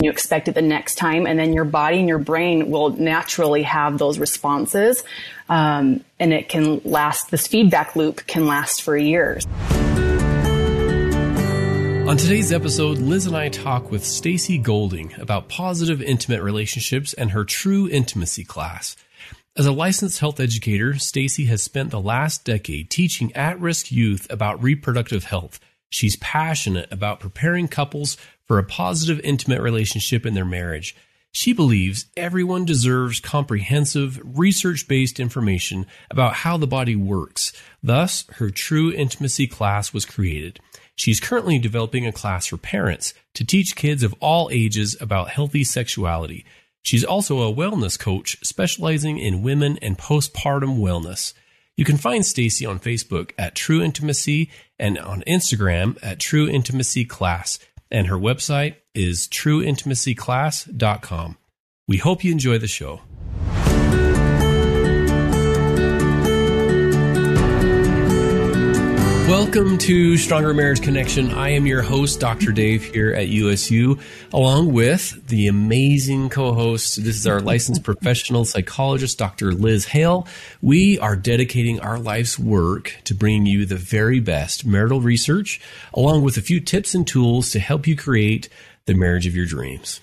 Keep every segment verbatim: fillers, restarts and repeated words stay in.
you expect it the next time. And then your body and your brain will naturally have those responses. Um, and it can last, this feedback loop can last for years. On today's episode, Liz and I talk with Stacy Golding about positive intimate relationships and her True Intimacy class. As a licensed health educator, Stacy has spent the last decade teaching at-risk youth about reproductive health. She's passionate about preparing couples for a positive intimate relationship in their marriage. She believes everyone deserves comprehensive, research-based information about how the body works. Thus, her True Intimacy class was created. She's currently developing a class for parents to teach kids of all ages about healthy sexuality. She's also a wellness coach specializing in women and postpartum wellness. You can find Stacy on Facebook at True Intimacy and on Instagram at True Intimacy Class. And her website is true intimacy class dot com. We hope you enjoy the show. Welcome to Stronger Marriage Connection. I am your host, Doctor Dave, here at U S U, along with the amazing co-host. This is our licensed professional psychologist, Doctor Liz Hale. We are dedicating our life's work to bringing you the very best marital research, along with a few tips and tools to help you create the marriage of your dreams.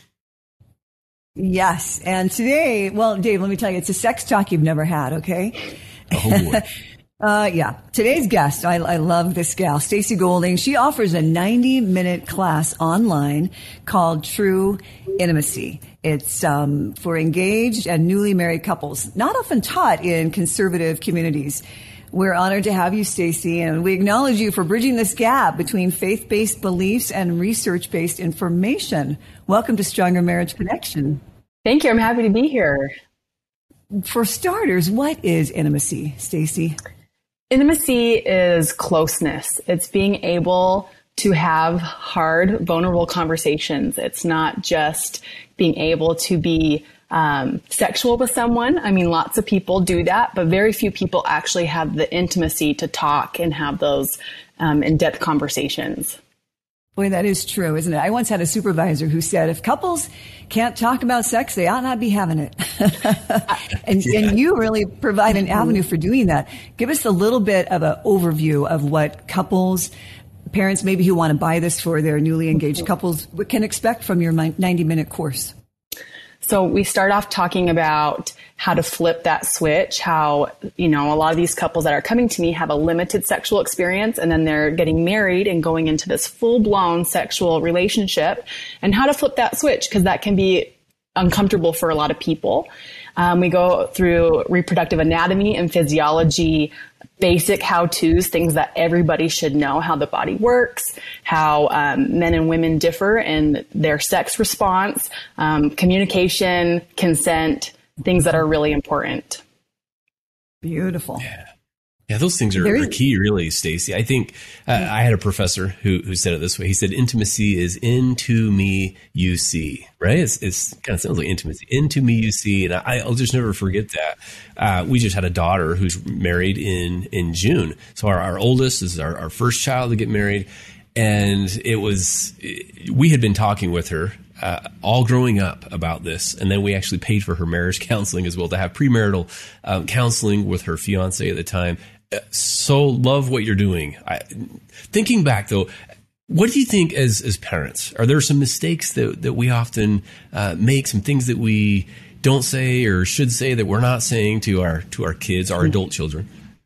Yes. And today, well, Dave, let me tell you, it's a sex talk you've never had, okay? Oh, boy. Uh, yeah. Today's guest, I, I love this gal, Stacy Golding. She offers a ninety minute class online called True Intimacy. It's um, for engaged and newly married couples, not often taught in conservative communities. We're honored to have you, Stacy, and we acknowledge you for bridging this gap between faith-based beliefs and research-based information. Welcome to Stronger Marriage Connection. Thank you. I'm happy to be here. For starters, what is intimacy, Stacy? Intimacy is closeness. It's being able to have hard, vulnerable conversations. It's not just being able to be um, sexual with someone. I mean, lots of people do that, but very few people actually have the intimacy to talk and have those um, in-depth conversations. Boy, that is true, isn't it? I once had a supervisor who said, if couples can't talk about sex, they ought not be having it. and, yeah. and you really provide an avenue for doing that. Give us a little bit of an overview of what couples, parents maybe who want to buy this for their newly engaged couples, can expect from your ninety minute course. So we start off talking about how to flip that switch, how, you know, a lot of these couples that are coming to me have a limited sexual experience and then they're getting married and going into this full-blown sexual relationship, and how to flip that switch, because that can be uncomfortable for a lot of people. Um, we go through reproductive anatomy and physiology, basic how-tos, things that everybody should know, how the body works, how um, men and women differ in their sex response, um, communication, consent, things that are really important. Beautiful. Yeah. Yeah, those things are, are key, really, Stacy. I think uh, yeah. I had a professor who who said it this way. He said, intimacy is into me, you see, right? It's, it's kind of sounds like intimacy. Into me, you see. And I, I'll just never forget that. Uh, we just had a daughter who's married in, in June. So our, our oldest is our, our first child to get married. And it was, we had been talking with her Uh, all growing up about this. And then we actually paid for her marriage counseling as well, to have premarital um, counseling with her fiance at the time. Uh, so love what you're doing. I, thinking back though, what do you think as, as parents? Are there some mistakes that, that we often uh, make, some things that we don't say or should say that we're not saying to our, to our kids, our adult children?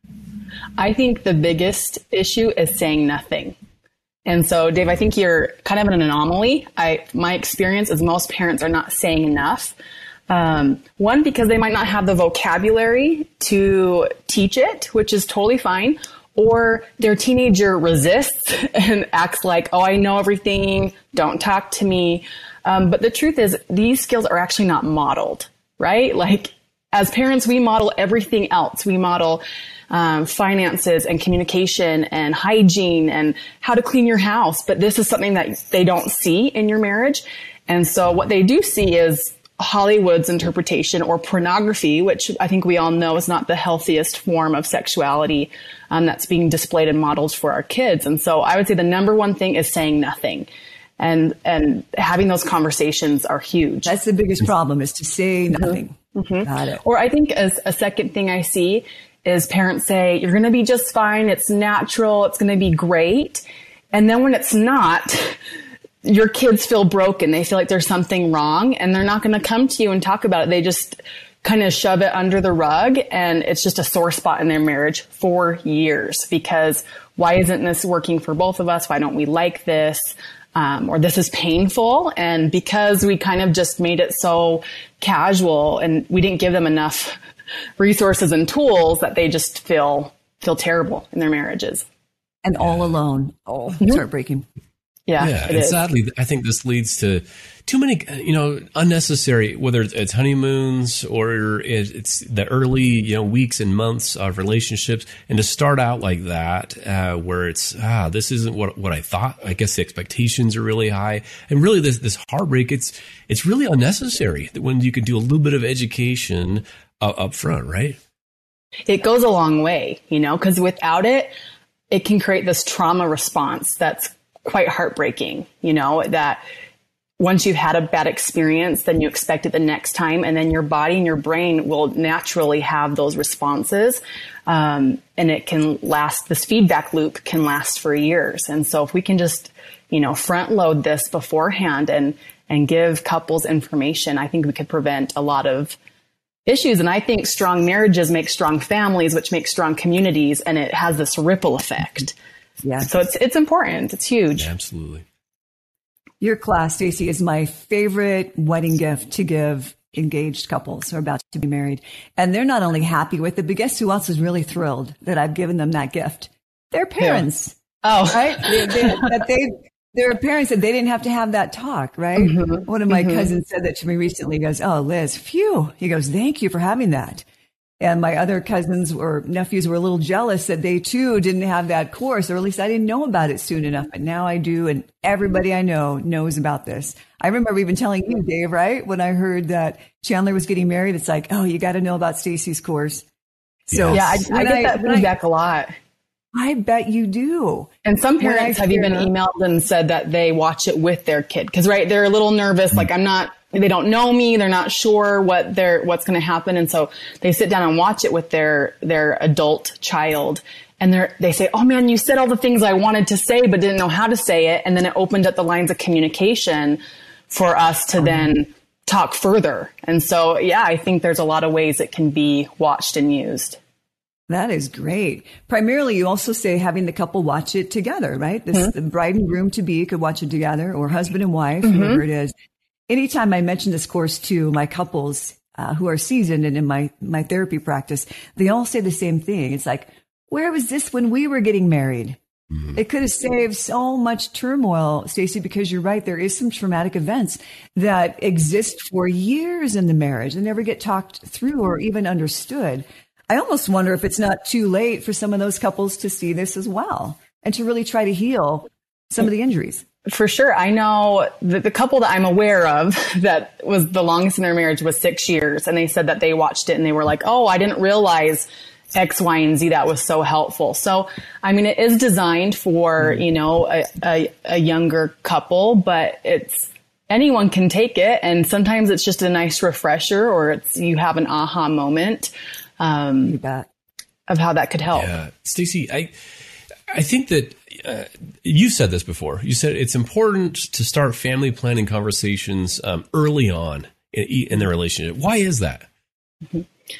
I think the biggest issue is saying nothing. And so, Dave, I think you're kind of an anomaly. I, my experience is most parents are not saying enough. Um, one, because they might not have the vocabulary to teach it, which is totally fine. Or their teenager resists and acts like, oh, I know everything. Don't talk to me. Um, but the truth is, these skills are actually not modeled, right? Like, as parents, we model everything else. We model Um, finances and communication and hygiene and how to clean your house. But this is something that they don't see in your marriage. And so what they do see is Hollywood's interpretation or pornography, which I think we all know is not the healthiest form of sexuality um, that's being displayed and modeled for our kids. And so I would say the number one thing is saying nothing. And, and having those conversations are huge. That's the biggest problem, is to say nothing. Mm-hmm. Got it. Or I think as a second thing I see is parents say, you're going to be just fine. It's natural. It's going to be great. And then when it's not, your kids feel broken. They feel like there's something wrong, and they're not going to come to you and talk about it. They just kind of shove it under the rug, and it's just a sore spot in their marriage for years, because why isn't this working for both of us? Why don't we like this? Um, or this is painful. And because we kind of just made it so casual and we didn't give them enough resources and tools, that they just feel, feel terrible in their marriages. And all yeah. alone. Oh, mm-hmm. It's heartbreaking. Yeah. Yeah. And is. sadly, I think this leads to too many, you know, unnecessary, whether it's honeymoons or it's the early, you know, weeks and months of relationships. And to start out like that, uh, where it's, ah, this isn't what, what I thought. I guess the expectations are really high. And really this, this heartbreak, it's, it's really unnecessary when you can do a little bit of education uh, up front, right? It goes a long way, you know, because without it, it can create this trauma response that's quite heartbreaking, you know, that once you've had a bad experience, then you expect it the next time. And then your body and your brain will naturally have those responses. Um, and it can last, this feedback loop can last for years. And so if we can just, you know, front load this beforehand and, and give couples information, I think we could prevent a lot of issues. And I think strong marriages make strong families, which make strong communities. And it has this ripple effect. Yeah. So it's, it's important. It's huge. Yeah, absolutely. Your class, Stacey, is my favorite wedding gift to give engaged couples who are about to be married. And they're not only happy with it, but guess who else is really thrilled that I've given them that gift? Their parents. Yeah. Oh, right. They, they, that they, their parents said they didn't have to have that talk, right? Mm-hmm. One of my mm-hmm. cousins said that to me recently. He goes, "Oh, Liz, phew." He goes, "Thank you for having that." And my other cousins or nephews were a little jealous that they too didn't have that course, or at least I didn't know about it soon enough. But now I do. And everybody I know knows about this. I remember even telling you, Dave, right? When I heard that Chandler was getting married, it's like, oh, you got to know about Stacey's course. So yeah, I, I get that feedback I, a lot. I bet you do. And some parents have even emailed and said that they watch it with their kid. Cause right, they're a little nervous. Like I'm not, they don't know me. They're not sure what they're, what's going to happen. And so they sit down and watch it with their, their adult child. And they're, they say, "Oh man, you said all the things I wanted to say, but didn't know how to say it." And then it opened up the lines of communication for us to mm-hmm. then talk further. And so, yeah, I think there's a lot of ways it can be watched and used. That is great. Primarily, you also say having the couple watch it together, right? This, mm-hmm. The bride and groom to be could watch it together, or husband and wife, mm-hmm. whoever it is. Anytime I mention this course to my couples uh, who are seasoned and in my, my therapy practice, they all say the same thing. It's like, where was this when we were getting married? Mm-hmm. It could have saved so much turmoil, Stacey, because you're right. There is some traumatic events that exist for years in the marriage and never get talked through or even understood. I almost wonder if it's not too late for some of those couples to see this as well and to really try to heal some of the injuries. For sure. I know the, the couple that I'm aware of that was the longest in their marriage was six years. And they said that they watched it and they were like, "Oh, I didn't realize X, Y, and Z. That was so helpful." So, I mean, it is designed for, you know, a, a, a younger couple, but it's, anyone can take it. And sometimes it's just a nice refresher, or it's, you have an aha moment, um, you bet. of how that could help. Yeah. Stacey, I, I think that, uh, you said this before. You said it's important to start family planning conversations, um, early on in, in the relationship. Why is that? Mm-hmm.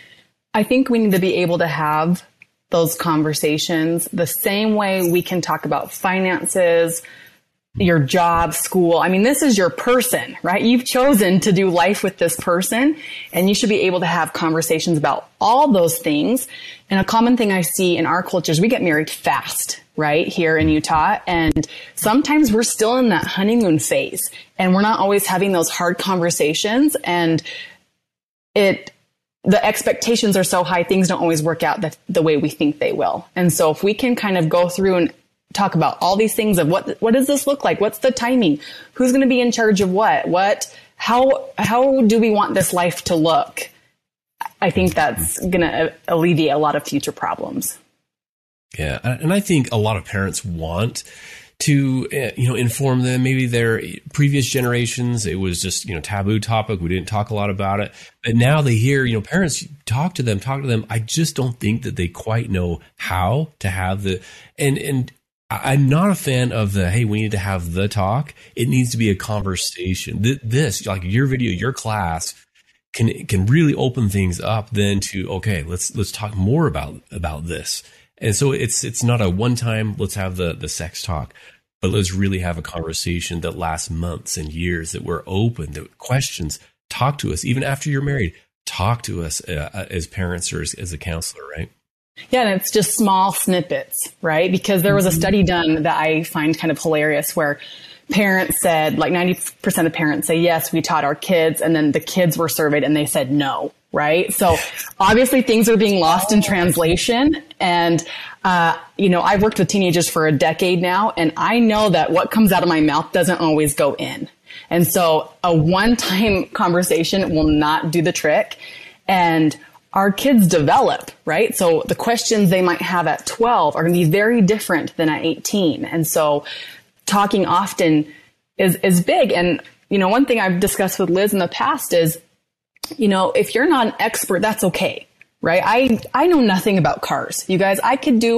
I think we need to be able to have those conversations the same way we can talk about finances, your job, school. I mean, this is your person, right? You've chosen to do life with this person, and you should be able to have conversations about all those things. And a common thing I see in our culture is we get married fast, right? Here in Utah. And sometimes we're still in that honeymoon phase, and we're not always having those hard conversations. And it, the expectations are so high, things don't always work out the, the way we think they will. And so if we can kind of go through and talk about all these things of what, what does this look like? What's the timing? Who's going to be in charge of what? What, how, how do we want this life to look? I think that's going to alleviate a lot of future problems. Yeah. And I think a lot of parents want to, uh, you know, inform them. Maybe their previous generations, it was just, you know, taboo topic. We didn't talk a lot about it. But now they hear, you know, parents talk to them, talk to them. I just don't think that they quite know how to have the, and, and I'm not a fan of the, hey, we need to have the talk. It needs to be a conversation. This, like your video, your class can, can really open things up then to, okay, let's, let's talk more about, about this. And so it's it's not a one time, let's have the, the sex talk, but let's really have a conversation that lasts months and years, that we're open, that questions, talk to us. Even after you're married, talk to us uh, as parents or as, as a counselor, right? Yeah, and it's just small snippets, right? Because there was a study done that I find kind of hilarious where parents said, like ninety percent of parents say, yes, we taught our kids. And then the kids were surveyed and they said no. Right. So obviously things are being lost in translation. And, uh, you know, I've worked with teenagers for a decade now, and I know that what comes out of my mouth doesn't always go in. And so a one-time conversation will not do the trick. And our kids develop, right? So the questions they might have at twelve are going to be very different than at eighteen. And so talking often is, is big. And, you know, one thing I've discussed with Liz in the past is, you know, if you're not an expert, that's okay, right? I, I know nothing about cars. You guys, I could do,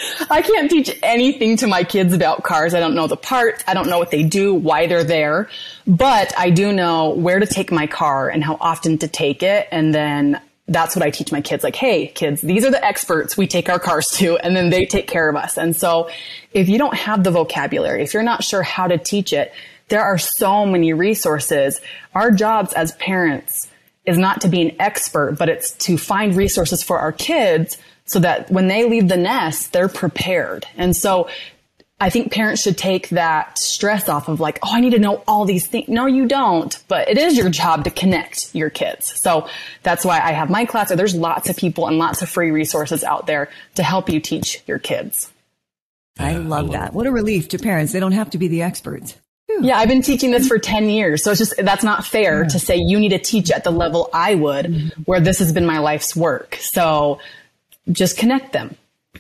I can't teach anything to my kids about cars. I don't know the parts. I don't know what they do, why they're there, but I do know where to take my car and how often to take it. And then that's what I teach my kids. Like, hey, kids, these are the experts we take our cars to, and then they take care of us. And so if you don't have the vocabulary, if you're not sure how to teach it, there are so many resources. Our jobs as parents is not to be an expert, but it's to find resources for our kids so that when they leave the nest, they're prepared. And so I think parents should take that stress off of like, oh, I need to know all these things. No, you don't, but it is your job to connect your kids. So that's why I have my class. There's lots of people and lots of free resources out there to help you teach your kids. I Yeah, love I love that. it. What a relief to parents. They don't have to be the experts. Whew. Yeah, I've been teaching this for ten years. So it's just, that's not fair Yeah. to say you need to teach at the level I would, mm-hmm. where this has been my life's work. So just connect them.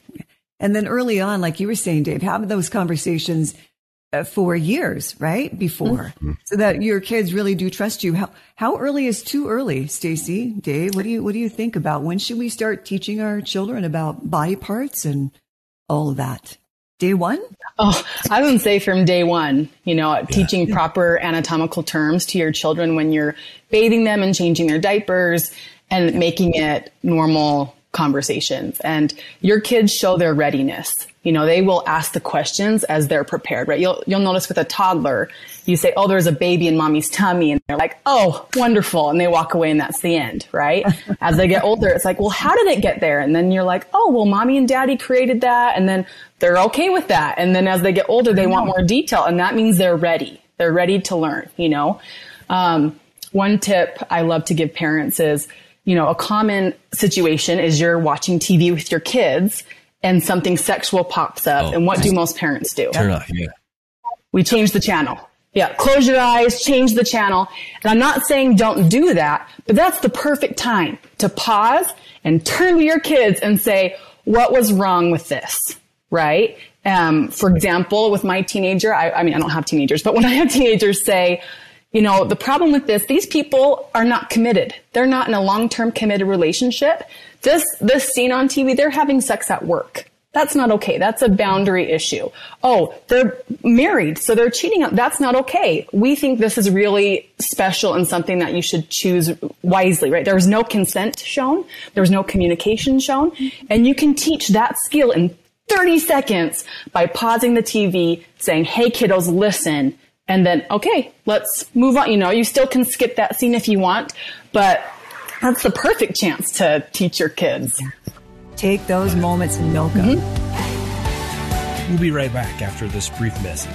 And then early on, like you were saying, Dave, have those conversations uh, for years, right? Before, mm-hmm. so that your kids really do trust you. How, how early is too early, Stacy, Dave? What do you, what do you think about when should we start teaching our children about body parts and all of that? Day one? Oh, I wouldn't say from day one, you know, yeah. teaching proper anatomical terms to your children when you're bathing them and changing their diapers and making it normal conversations. And your kids show their readiness. You know, they will ask the questions as they're prepared, right? You'll, you'll notice with a toddler, you say, oh, there's a baby in mommy's tummy. And they're like, oh, wonderful. And they walk away and that's the end, right? As they get older, it's like, well, how did it get there? And then you're like, oh, well, mommy and daddy created that. And then they're okay with that. And then as they get older, they want more detail. And that means they're ready. They're ready to learn, you know? Um, one tip I love to give parents is, you know, a common situation is you're watching T V with your kids and something sexual pops up. Oh, and what do most parents do? Turn off, yeah. We change the channel. Yeah. Close your eyes, change the channel. And I'm not saying don't do that, but that's the perfect time to pause and turn to your kids and say, what was wrong with this? Right? Um, for example, with my teenager, I, I mean, I don't have teenagers, but when I have teenagers say, you know, the problem with this, these people are not committed. They're not in a long-term committed relationship. This, this scene on T V, they're having sex at work. That's not okay. That's a boundary issue. Oh, they're married, so they're cheating. That's not okay. We think this is really special and something that you should choose wisely, right? There was no consent shown. There was no communication shown. And you can teach that skill in thirty seconds by pausing the T V, saying, hey, kiddos, listen. And then, okay, let's move on. You know, you still can skip that scene if you want, but that's the perfect chance to teach your kids. Take those moments and milk them. Mm-hmm. We'll be right back after this brief message.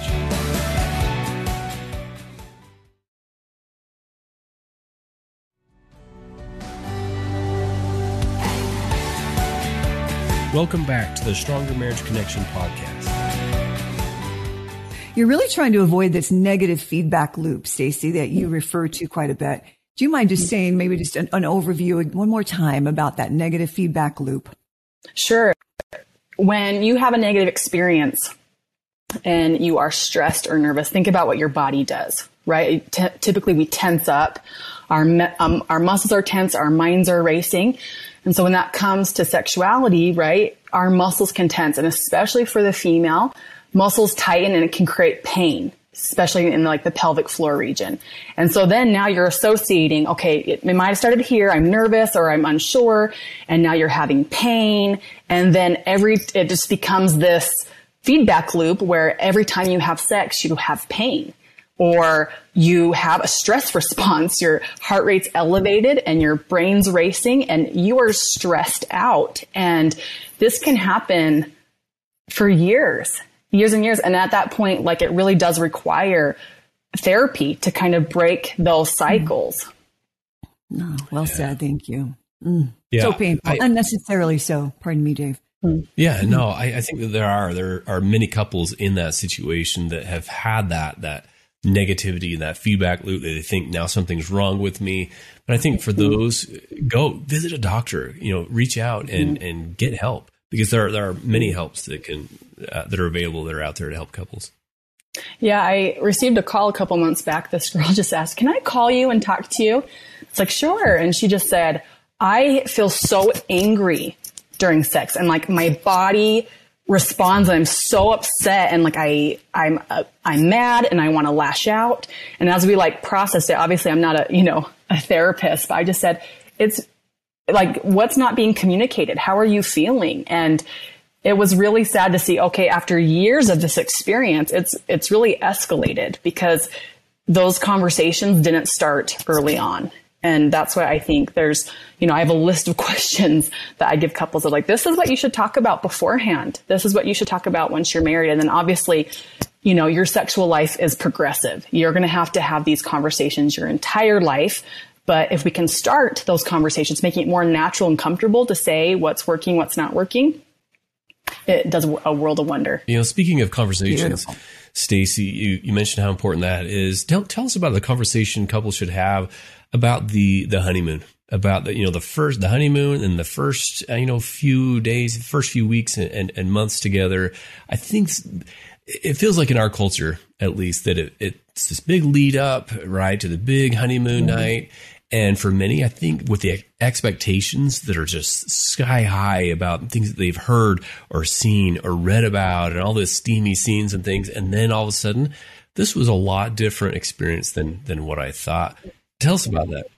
Welcome back to the Stronger Marriage Connection podcast. You're really trying to avoid this negative feedback loop, Stacy, that you refer to quite a bit. Do you mind just saying maybe just an, an overview one more time about that negative feedback loop? Sure. When you have a negative experience, and you are stressed or nervous, think about what your body does, right? T- typically we tense up, our, me- um, our muscles are tense, our minds are racing. And so when that comes to sexuality, right, our muscles can tense, and especially for the female, muscles tighten and it can create pain, especially in like the pelvic floor region. And so then now you're associating, okay, it, it might have started here. I'm nervous or I'm unsure. And now you're having pain. And then every, it just becomes this feedback loop where every time you have sex, you have pain or you have a stress response. Your heart rate's elevated and your brain's racing and you are stressed out. And this can happen for years. Years and years. And at that point, like it really does require therapy to kind of break those cycles. No, well yeah. said. Thank you. Mm. Yeah, so painful. I, Unnecessarily so. Pardon me, Dave. Yeah, no, I, I think that there are, there are many couples in that situation that have had that, that negativity and that feedback loop that they think now something's wrong with me. But I think for those, go visit a doctor, you know, reach out and, mm-hmm. and get help. Because there are, there are many helps that can uh, that are available that are out there to help couples. Yeah, I received a call a couple months back. This girl just asked, "Can I call you and talk to you?" It's like, sure. And she just said, "I feel so angry during sex, and like my body responds. And I'm so upset, and like I I'm uh, I'm mad, and I want to lash out." And as we like processed it, obviously I'm not a you know a therapist, but I just said it's. Like, what's not being communicated? How are you feeling? And it was really sad to see, okay, after years of this experience, it's, it's really escalated because those conversations didn't start early on. And that's why I think there's, you know, I have a list of questions that I give couples of like, this is what you should talk about beforehand. This is what you should talk about once you're married. And then obviously, you know, your sexual life is progressive. You're going to have to have these conversations your entire life. But if we can start those conversations, making it more natural and comfortable to say what's working, what's not working, it does a world of wonder. You know, speaking of conversations, Stacy, you, you mentioned how important that is. Tell, tell us about the conversation couples should have about the, the honeymoon, about the, you know, the first, the honeymoon and the first, uh, you know, few days, first few weeks and, and, and months together. I think it feels like in our culture, at least, that it, it's this big lead up, right, to the big honeymoon mm-hmm. night. And for many, I think with the expectations that are just sky high about things that they've heard or seen or read about and all the steamy scenes and things. And then all of a sudden, this was a lot different experience than, than what I thought. Tell us about that.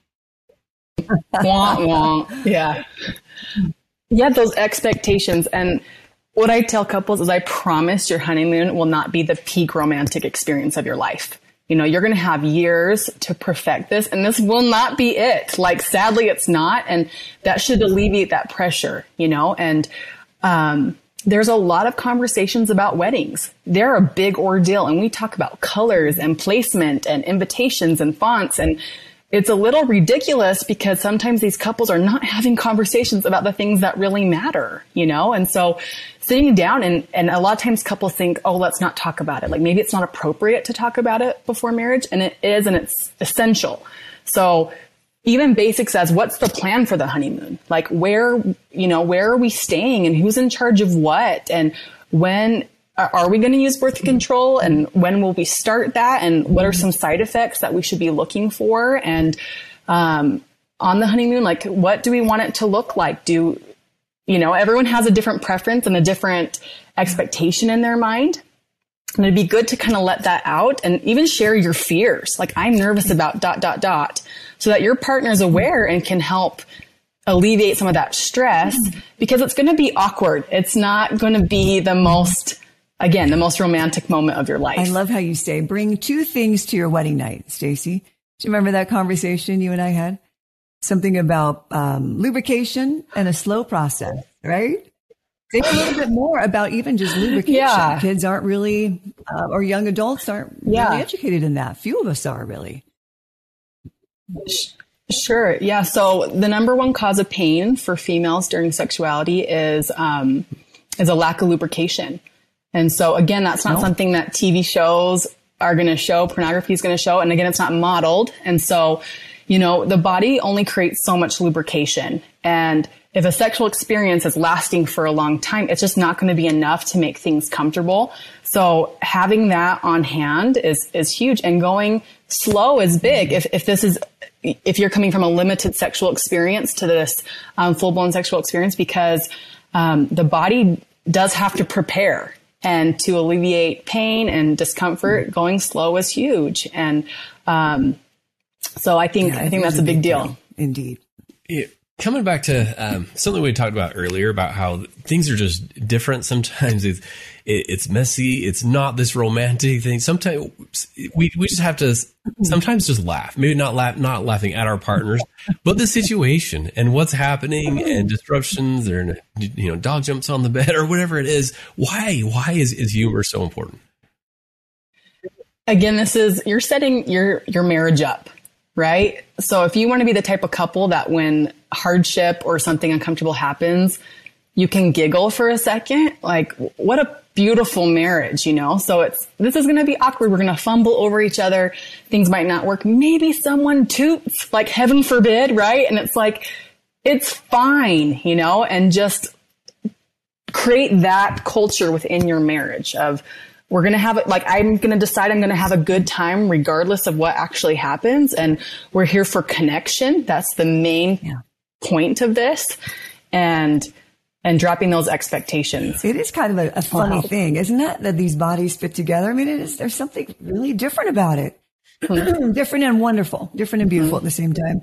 Wah, wah. Yeah. Yeah, those expectations. And what I tell couples is I promise your honeymoon will not be the peak romantic experience of your life. You know, you're going to have years to perfect this, and this will not be it. Like, sadly, it's not. And that should alleviate that pressure, you know, and, um, there's a lot of conversations about weddings. They're a big ordeal, and we talk about colors and placement and invitations and fonts, and it's a little ridiculous because sometimes these couples are not having conversations about the things that really matter, you know? And so sitting down and, and a lot of times couples think, oh, let's not talk about it. Like maybe it's not appropriate to talk about it before marriage, and it is, and it's essential. So even basics as what's the plan for the honeymoon? Like where, you know, where are we staying and who's in charge of what? And when are we going to use birth control, and when will we start that? And what are some side effects that we should be looking for? And, um, on the honeymoon, like what do we want it to look like? Do, you know, everyone has a different preference and a different expectation in their mind. And it'd be good to kind of let that out and even share your fears. Like I'm nervous about dot, dot, dot, so that your partner is aware and can help alleviate some of that stress, because it's going to be awkward. It's not going to be the most, again, the most romantic moment of your life. I love how you say, bring two things to your wedding night, Stacy. Do you remember that conversation you and I had? Something about um, lubrication and a slow process, right? Think a little bit more about even just lubrication. Yeah. Kids aren't really, uh, or young adults aren't yeah. really educated in that. Few of us are really. Sure. Yeah. So the number one cause of pain for females during sexuality is, um, is a lack of lubrication. And so again, that's not no. something that T V shows are going to show, pornography is going to show. And again, it's not modeled. And so, you know, the body only creates so much lubrication, and if a sexual experience is lasting for a long time, it's just not going to be enough to make things comfortable. So having that on hand is, is huge, and going slow is big. If, if this is, if you're coming from a limited sexual experience to this um, full-blown sexual experience, because um, the body does have to prepare, and to alleviate pain and discomfort, going slow is huge. And um, so I think, yeah, I think, I think that's a big, big deal. deal. Indeed. Yeah. Coming back to um, something we talked about earlier about how things are just different. Sometimes it's, it, it's messy. It's not this romantic thing. Sometimes we, we just have to sometimes just laugh, maybe not laugh, not laughing at our partners, but the situation and what's happening and disruptions, or, you know, dog jumps on the bed or whatever it is. Why, why is, is humor so important? Again, this is, you're setting your, your marriage up. Right? So if you want to be the type of couple that when hardship or something uncomfortable happens, you can giggle for a second, like, what a beautiful marriage, you know? So it's, this is going to be awkward. We're going to fumble over each other. Things might not work. Maybe someone toots, like, heaven forbid, right? And it's like, it's fine, you know, and just create that culture within your marriage of, we're going to have it, like, I'm going to decide I'm going to have a good time regardless of what actually happens. And we're here for connection. That's the main yeah. point of this. And, and dropping those expectations. It is kind of a, a funny wow. thing, isn't it? That these bodies fit together. I mean, it is, there's something really different about it. Mm-hmm. Different and wonderful, different and beautiful mm-hmm. at the same time.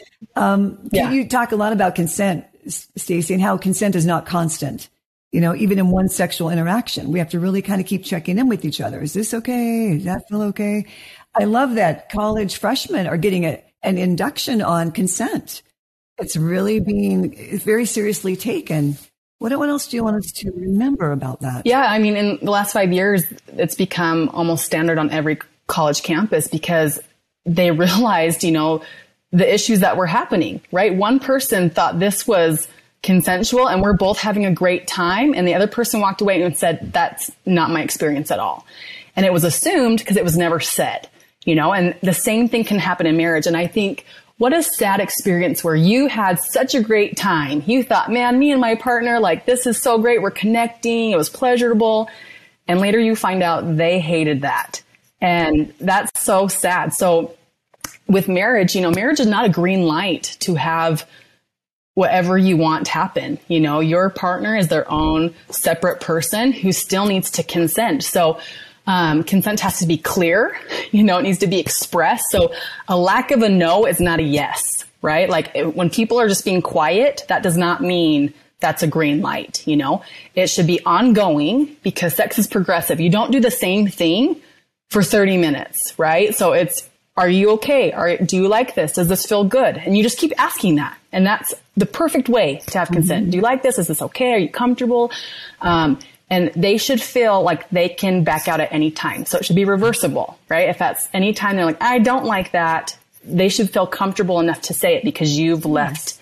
Um, can yeah. you talk a lot about consent, Stacey, and how consent is not constant? You know, even in one sexual interaction, we have to really kind of keep checking in with each other. Is this okay? Does that feel okay? I love that college freshmen are getting a, an induction on consent. It's really being very seriously taken. What, what else do you want us to remember about that? Yeah, I mean, in the last five years, it's become almost standard on every college campus because they realized, you know, the issues that were happening, right? One person thought this was consensual and we're both having a great time. And the other person walked away and said, that's not my experience at all. And it was assumed because it was never said, you know, and the same thing can happen in marriage. And I think what a sad experience where you had such a great time. You thought, man, me and my partner, like, this is so great. We're connecting. It was pleasurable. And later you find out they hated that. And that's so sad. So with marriage, you know, marriage is not a green light to have whatever you want happen. You know, your partner is their own separate person who still needs to consent. So um, consent has to be clear. You know, it needs to be expressed. So a lack of a no is not a yes, right? Like it, when people are just being quiet, that does not mean that's a green light. You know, it should be ongoing because sex is progressive. You don't do the same thing for thirty minutes, right? So it's, are you okay? Are, do you like this? Does this feel good? And you just keep asking that. And that's the perfect way to have consent. Mm-hmm. Do you like this? Is this okay? Are you comfortable? Um, and they should feel like they can back out at any time. So it should be reversible, right? If that's any time they're like, I don't like that, they should feel comfortable enough to say it because you've left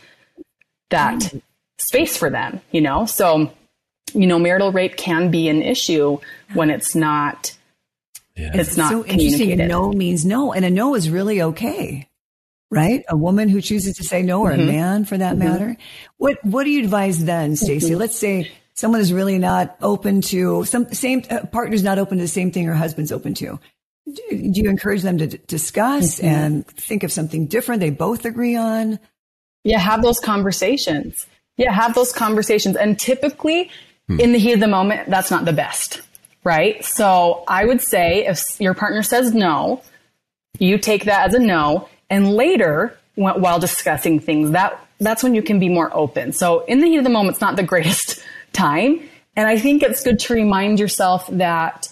that mm-hmm. space for them, you know? So, you know, marital rape can be an issue when it's not Yeah. It's not so interesting. A no means no. And a no is really okay, right? A woman who chooses to say no, or mm-hmm. a man for that mm-hmm. matter. What, what do you advise then, Stacey? Mm-hmm. Let's say someone is really not open to some same uh, partner's not open to the same thing her husband's open to. Do, do you encourage them to d- discuss mm-hmm. and think of something different they both agree on? Yeah. Have those conversations. Yeah. Have those conversations. And typically hmm. in the heat of the moment, that's not the best. Right. So I would say if your partner says no, you take that as a no. And later, while discussing things, that that's when you can be more open. So in the heat of the moment, it's not the greatest time. And I think it's good to remind yourself that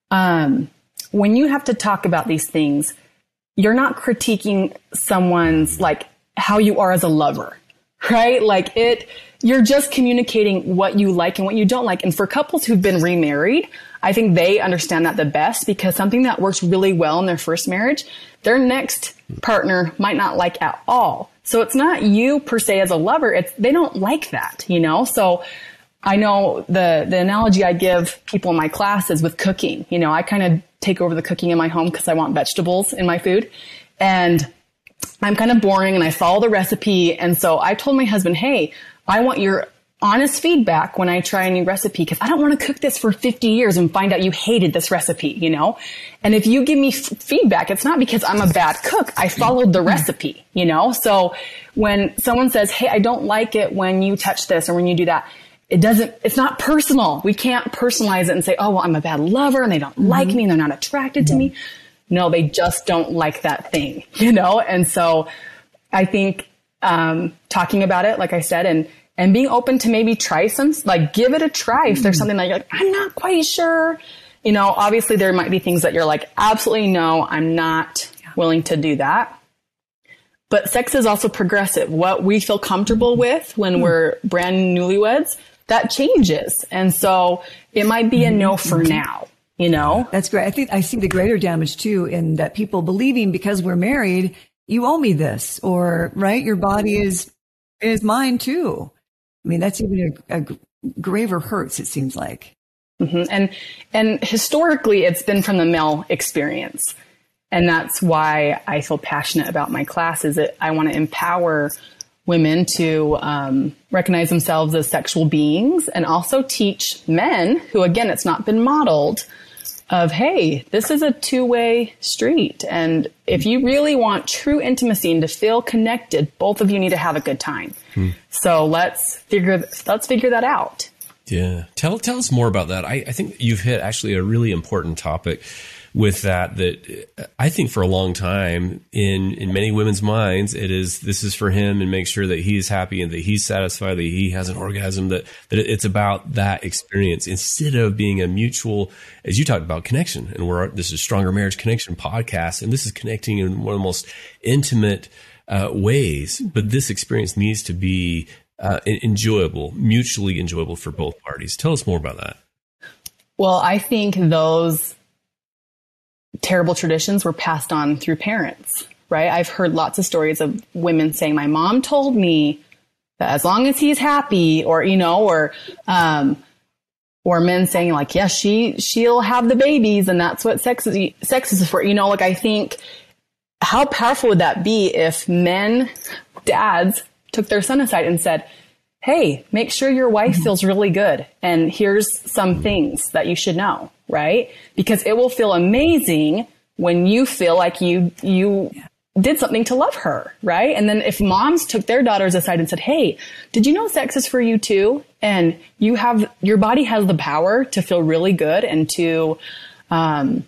um, when you have to talk about these things, you're not critiquing someone's like how you are as a lover. Right. Like it, you're just communicating what you like and what you don't like. And for couples who've been remarried, I think they understand that the best because something that works really well in their first marriage, their next partner might not like at all. So it's not you per se as a lover. It's, they don't like that, you know? So I know the, the analogy I give people in my class is with cooking. You know, I kind of take over the cooking in my home because I want vegetables in my food. And I'm kind of boring and I follow the recipe. And so I told my husband, hey, I want your honest feedback when I try a new recipe, because I don't want to cook this for fifty years and find out you hated this recipe, you know? And if you give me f- feedback, it's not because I'm a bad cook. I followed the recipe, you know? So when someone says, hey, I don't like it when you touch this or when you do that, it doesn't, it's not personal. We can't personalize it and say, oh, well, I'm a bad lover and they don't mm-hmm. like me and they're not attracted to me. No, they just don't like that thing, you know? And so I think, um, talking about it, like I said, and, and being open to maybe try some, like give it a try. If there's something that you're like, I'm not quite sure, you know, obviously there might be things that you're like, absolutely no, I'm not willing to do that. But sex is also progressive. What we feel comfortable with when mm-hmm. we're brand newlyweds, that changes. And so it might be a no for now, you know? That's great. I think I see the greater damage too in that people believing because we're married, you owe me this, or right, your body is is mine too. I mean, that's even a, a graver hurts, it seems like. Mm-hmm. And and historically, it's been from the male experience. And that's why I feel passionate about my class, is that I want to empower women to um, recognize themselves as sexual beings, and also teach men who, again, it's not been modeled, of, hey, this is a two-way street. And if you really want true intimacy and to feel connected, both of you need to have a good time. Hmm. So let's figure, let's figure that out. Yeah. Tell, tell us more about that. I, I think you've hit actually a really important topic with that, that I think for a long time in, in many women's minds, it is, this is for him and make sure that he's happy and that he's satisfied, that he has an orgasm, that, that it's about that experience instead of being a mutual, as you talked about, connection. And we're, this is Stronger Marriage Connection podcast, and this is connecting in one of the most intimate uh, ways. But this experience needs to be uh, enjoyable, mutually enjoyable for both parties. Tell us more about that. Well, I think those terrible traditions were passed on through parents, right? I've heard lots of stories of women saying, my mom told me that as long as he's happy, or, you know, or, um, or men saying like, yes, she, she'll have the babies and that's what sex is, sex is for, you know, like I think how powerful would that be if men, dads took their son aside and said, hey, make sure your wife feels really good. And here's some things that you should know, right? Because it will feel amazing when you feel like you, you did something to love her, right? And then if moms took their daughters aside and said, hey, did you know sex is for you too? And you have, your body has the power to feel really good and to, um,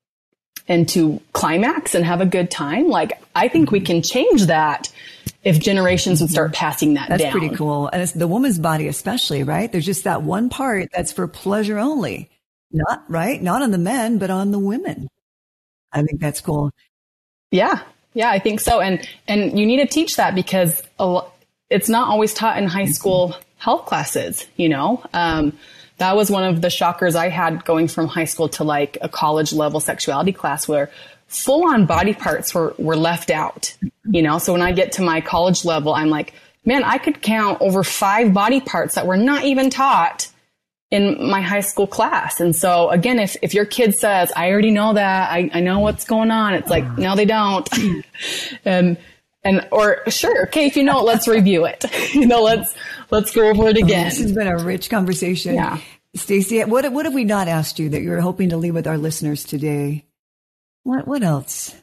and to climax and have a good time. Like, I think we can change that if generations would start passing that that's down. That's pretty cool. And it's the woman's body especially, right? There's just that one part that's for pleasure only. Not, right? Not on the men, but on the women. I think that's cool. Yeah. Yeah, I think so. And, and you need to teach that because a lo- it's not always taught in high school health classes, you know? Um, that was one of the shockers I had going from high school to like a college level sexuality class where full on body parts were, were left out, you know? So when I get to my college level, I'm like, man, I could count over five body parts that were not even taught in my high school class. And so again, if, if your kid says, I already know that, I, I know what's going on. It's like, no, they don't. and, and, or sure. Okay. If you know it, let's review it. you know, let's, let's go over it again. Oh, this has been a rich conversation. Yeah. Stacey, what, what have we not asked you that you're hoping to leave with our listeners today? What, what else?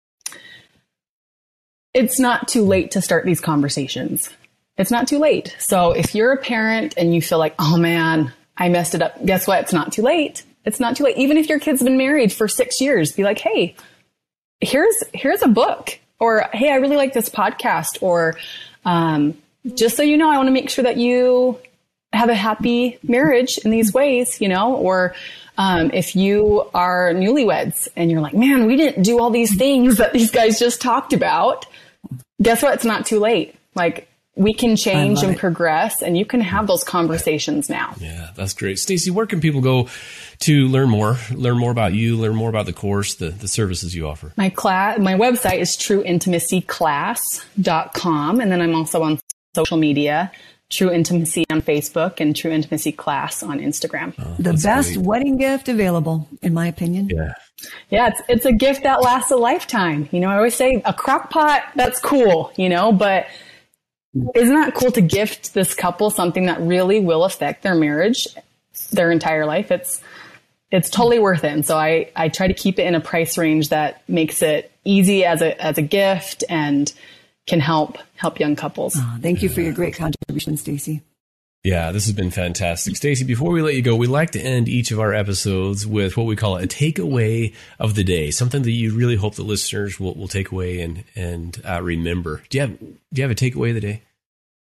It's not too late to start these conversations. It's not too late. So if you're a parent and you feel like, oh man, I messed it up. Guess what? It's not too late. It's not too late. Even if your kid's been married for six years, be like, hey, here's, here's a book, or, hey, I really like this podcast, or, um, just so you know, I want to make sure that you have a happy marriage in these ways, you know, or, um, if you are newlyweds and you're like, man, we didn't do all these things that these guys just talked about. Guess what? It's not too late. Like, we can change and it. progress, and you can have those conversations now. Yeah, that's great. Stacey, where can people go to learn more, learn more about you, learn more about the course, the, the services you offer? My class, my website is true intimacy class dot com. And then I'm also on social media, True Intimacy on Facebook and True Intimacy Class on Instagram. Oh, the best great. wedding gift available, in my opinion. Yeah. Yeah, it's it's a gift that lasts a lifetime. You know, I always say a crock pot, that's cool, you know, but isn't that cool to gift this couple something that really will affect their marriage, their entire life? It's, it's totally worth it. And so I, I try to keep it in a price range that makes it easy as a, as a gift and can help, help young couples. Oh, thank you for your great contribution, Stacy. Yeah, this has been fantastic. Stacy, before we let you go, we like to end each of our episodes with what we call a takeaway of the day, something that you really hope the listeners will, will take away and, and uh, remember. Do you have, do you have a takeaway of the day?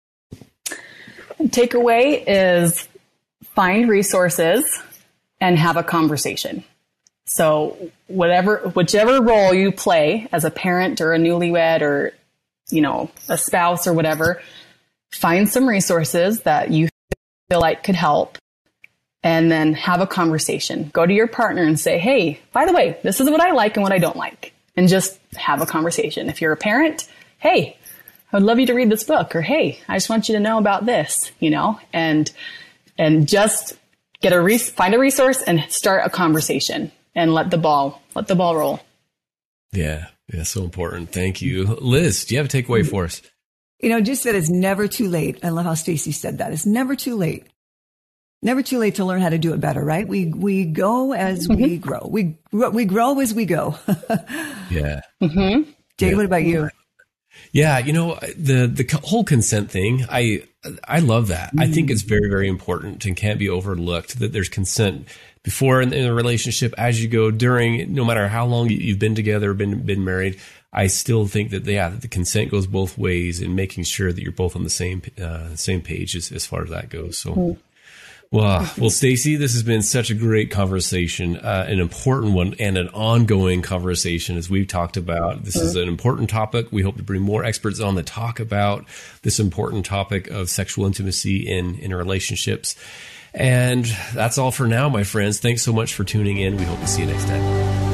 Takeaway is find resources and have a conversation. So whatever, whichever role you play as a parent or a newlywed or, you know, a spouse or whatever, find some resources that you feel like could help and then have a conversation. Go to your partner and say, hey, by the way, this is what I like and what I don't like. And just have a conversation. If you're a parent, hey, I would love you to read this book, or hey, I just want you to know about this, you know, and, and just get a, res- find a resource and start a conversation and let the ball, let the ball roll. Yeah. Yeah. So important. Thank you. Liz, do you have a takeaway for us? You know, just that it's never too late. I love how Stacy said that. It's never too late. Never too late to learn how to do it better, right? We we go as mm-hmm. we grow. We we grow as we go. Yeah. Mm-hmm. Jay, yeah. What about you? Yeah, you know, the the whole consent thing, I I love that. Mm. I think it's very, very important and can't be overlooked that there's consent before in, in a relationship, as you go, during, no matter how long you've been together, been been married. I still think that, yeah, that the consent goes both ways in making sure that you're both on the same uh, same page as, as far as that goes. So, mm. well, well, Stacy, this has been such a great conversation, uh, an important one, and an ongoing conversation, as we've talked about. This is an important topic. We hope to bring more experts on to talk about this important topic of sexual intimacy in, in relationships. And that's all for now, my friends. Thanks so much for tuning in. We hope to see you next time.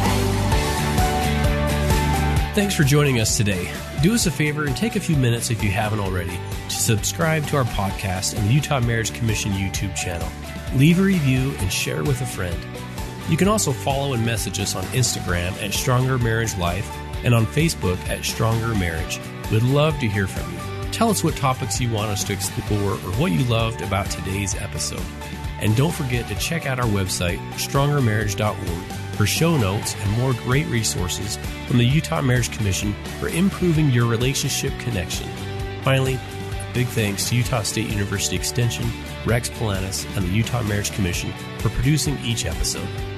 Thanks for joining us today. Do us a favor and take a few minutes, if you haven't already, to subscribe to our podcast and the Utah Marriage Commission YouTube channel. Leave a review and share with a friend. You can also follow and message us on Instagram at Stronger Marriage Life and on Facebook at Stronger Marriage. We'd love to hear from you. Tell us what topics you want us to explore or what you loved about today's episode. And don't forget to check out our website, stronger marriage dot org, for show notes and more great resources from the Utah Marriage Commission for improving your relationship connection. Finally, a big thanks to Utah State University Extension, Rex Polanis, and the Utah Marriage Commission for producing each episode.